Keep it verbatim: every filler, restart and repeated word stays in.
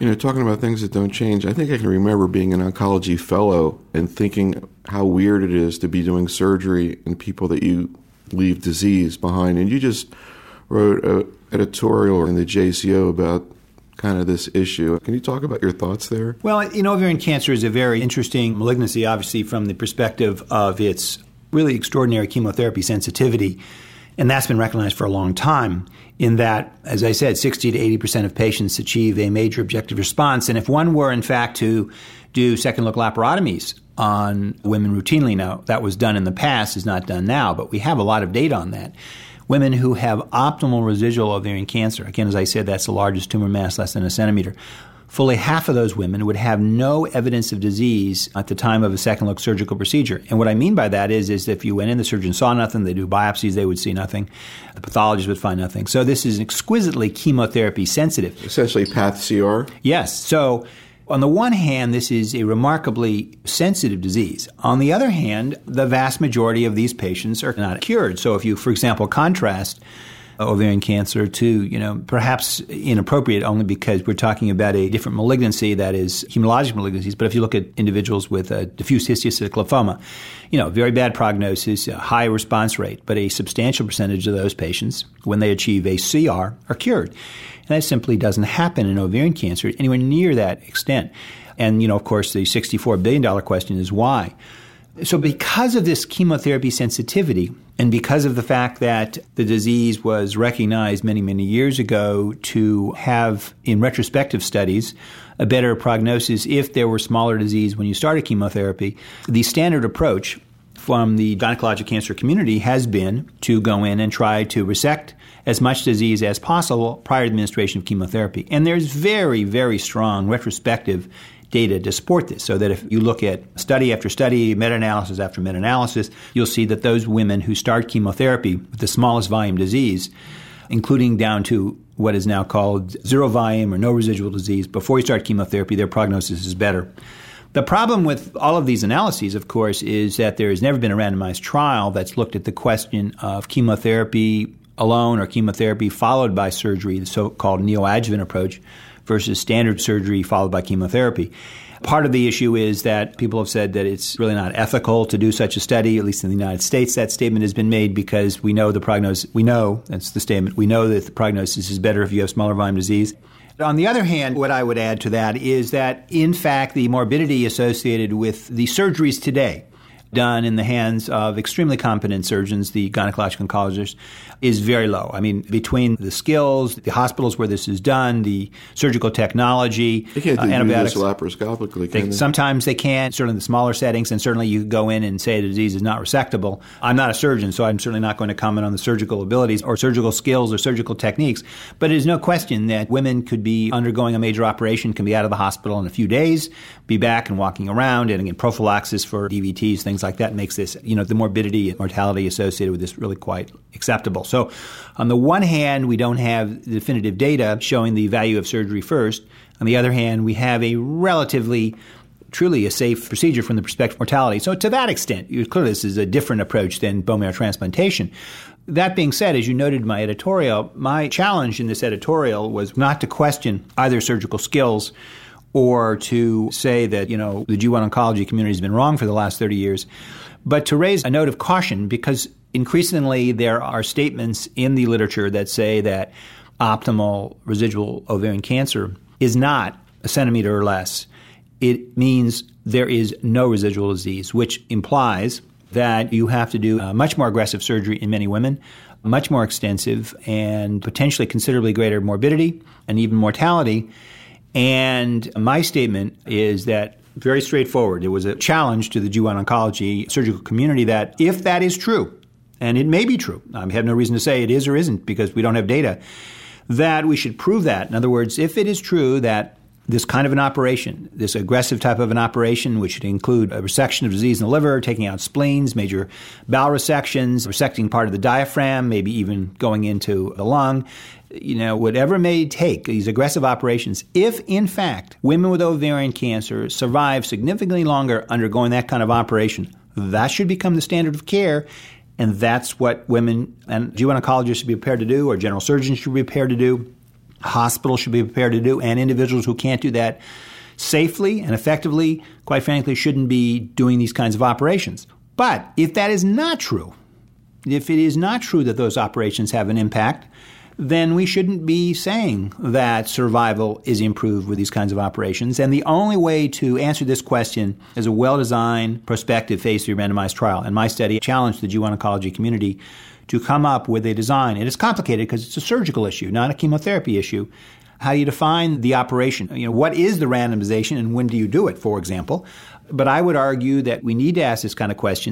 You know, talking about things that don't change, I think I can remember being an oncology fellow and thinking how weird it is to be doing surgery in people that you leave disease behind. And you just wrote an editorial in the J C O about kind of this issue. Can you talk about your thoughts there? Well, you know, ovarian cancer is a very interesting malignancy, obviously, from the perspective of its really extraordinary chemotherapy sensitivity. And that's been recognized for a long time in that, as I said, sixty to eighty percent of patients achieve a major objective response. And if one were, in fact, to do second-look laparotomies on women routinely, now that was done in the past, is not done now, but we have a lot of data on that. Women who have optimal residual ovarian cancer, again, as I said, that's the largest tumor mass, less than a centimeter. Fully half of those women would have no evidence of disease at the time of a second-look surgical procedure. And what I mean by that is, is if you went in, the surgeon saw nothing, they do biopsies, they would see nothing, the pathologist would find nothing. So this is exquisitely chemotherapy sensitive. Essentially path C R? Yes. So on the one hand, this is a remarkably sensitive disease. On the other hand, the vast majority of these patients are not cured. So if you, for example, contrast ovarian cancer to, you know, perhaps inappropriate only because we're talking about a different malignancy that is hematologic malignancies. But if you look at individuals with a diffuse histiocytic lymphoma, you know, very bad prognosis, a high response rate, but a substantial percentage of those patients, when they achieve a C R, are cured. And that simply doesn't happen in ovarian cancer anywhere near that extent. And, you know, of course, the sixty-four billion dollars question is why. So because of this chemotherapy sensitivity and because of the fact that the disease was recognized many, many years ago to have, in retrospective studies, a better prognosis if there were smaller disease when you started chemotherapy, the standard approach from the gynecologic cancer community has been to go in and try to resect as much disease as possible prior to administration of chemotherapy. And there's very, very strong retrospective data to support this, so that if you look at study after study, meta-analysis after meta-analysis, you'll see that those women who start chemotherapy with the smallest volume disease, including down to what is now called zero volume or no residual disease, before you start chemotherapy, their prognosis is better. The problem with all of these analyses, of course, is that there has never been a randomized trial that's looked at the question of chemotherapy alone or chemotherapy followed by surgery, the so-called neoadjuvant approach, versus standard surgery followed by chemotherapy. Part of the issue is that people have said that it's really not ethical to do such a study, at least in the United States. That statement has been made because we know the prognosis, we know, that's the statement, we know that the prognosis is better if you have smaller volume disease. On the other hand, what I would add to that is that, in fact, the morbidity associated with the surgeries today done in the hands of extremely competent surgeons, the gynecologic oncologists, is very low. I mean, between the skills, the hospitals where this is done, the surgical technology, they can't uh, do antibiotics. this laparoscopically, can they, they? Sometimes they can, certainly in the smaller settings, and certainly you could go in and say the disease is not resectable. I'm not a surgeon, so I'm certainly not going to comment on the surgical abilities or surgical skills or surgical techniques, but it is no question that women could be undergoing a major operation, can be out of the hospital in a few days, be back and walking around, and again, prophylaxis for D V Ts, things like that makes this, you know, the morbidity and mortality associated with this really quite acceptable. So on the one hand, we don't have definitive data showing the value of surgery first. On the other hand, we have a relatively, truly a safe procedure from the perspective of mortality. So to that extent, clearly this is a different approach than bone marrow transplantation. That being said, as you noted in my editorial, my challenge in this editorial was not to question either surgical skills or to say that, you know, the G one oncology community has been wrong for the last thirty years, but to raise a note of caution because increasingly there are statements in the literature that say that optimal residual ovarian cancer is not a centimeter or less. It means there is no residual disease, which implies that you have to do a much more aggressive surgery in many women, much more extensive, and potentially considerably greater morbidity and even mortality. And my statement is that very straightforward. It was a challenge to the G one oncology surgical community that if that is true, and it may be true, I have no reason to say it is or isn't because we don't have data, that we should prove that. In other words, if it is true that this kind of an operation, this aggressive type of an operation, which would include a resection of disease in the liver, taking out spleens, major bowel resections, resecting part of the diaphragm, maybe even going into the lung, you know, whatever it may take, these aggressive operations, if in fact women with ovarian cancer survive significantly longer undergoing that kind of operation, that should become the standard of care. And that's what women and G one oncologists should be prepared to do, or general surgeons should be prepared to do. hospitals should be prepared to do, and individuals who can't do that safely and effectively, quite frankly, shouldn't be doing these kinds of operations. But if that is not true, if it is not true that those operations have an impact, then we shouldn't be saying that survival is improved with these kinds of operations. And the only way to answer this question is a well-designed, prospective phase three randomized trial. And my study challenged the G one oncology community to come up with a design. And it's complicated because it's a surgical issue, not a chemotherapy issue. How do you define the operation? You know, what is the randomization and when do you do it, for example? But I would argue that we need to ask this kind of question